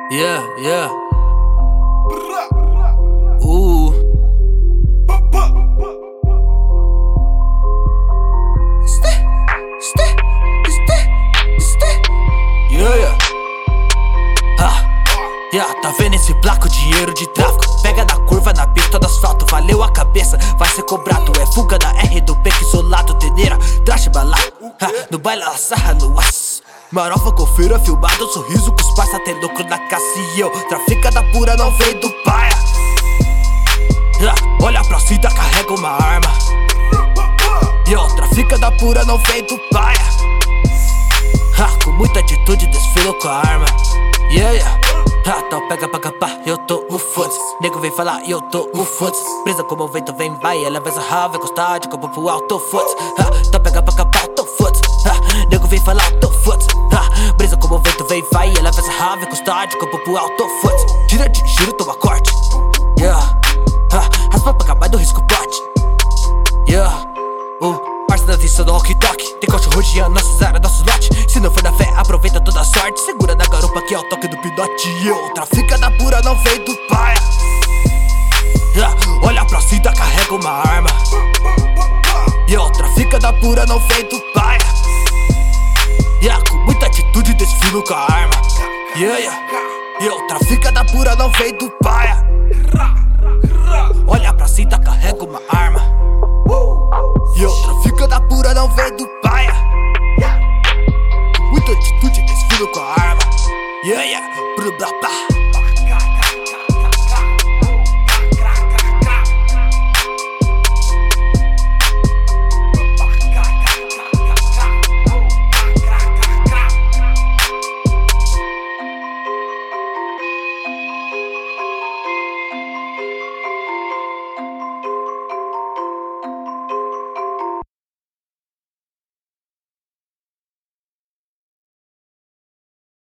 Yeah, yeah. Yeah, yeah. Yeah, tá vendo esse placo? Dinheiro de tráfico. Pega na curva, na pista do asfalto. Valeu a cabeça, vai ser cobrado. É fuga da R do beco isolado. Teneira, traje balado. No baile ela sarra no aço. Marofa, confira, filmado, sorriso com os parça. Tem lucro na caça e eu trafica da pura, não vem do paia. Olha pra cima, carrega uma arma. E eu trafica da pura, não vem do paia. Com muita atitude, desfilo com a arma. Yeah, yeah. Então pega pra capar, eu tô o foda-se. Nego vem falar e eu tô o foda-se. Presa como o vento vem, vai, ela vai sarrar, vai gostar de copo pro alto, foda-se. Então pega pra capar, eu tô foda-se. Nego vem falar, eu tô foda-se. Presa como o vento vem, vai, ela vai sarrar, vai gostar de copo pro alto, foda-se. Tira de giro, toma corte. Yeah. Raspa pra acabar do risco pote. Yeah. Parça da atenção do walkie-talkie. Tem cachorro rodeando nossas áreas, nossos lotes. Se não for na fé, aproveita toda a sorte. Segura na garupa que é o toque do pinote. E eu trafica da pura, não vem do paia. Olha pra cima, carrega uma arma. E eu trafica da pura, não vem do paia. Com muita atitude, desfilo com a arma. Yeah. E eu trafica da pura, não vem do paia. Olha pra cima, carrega uma arma.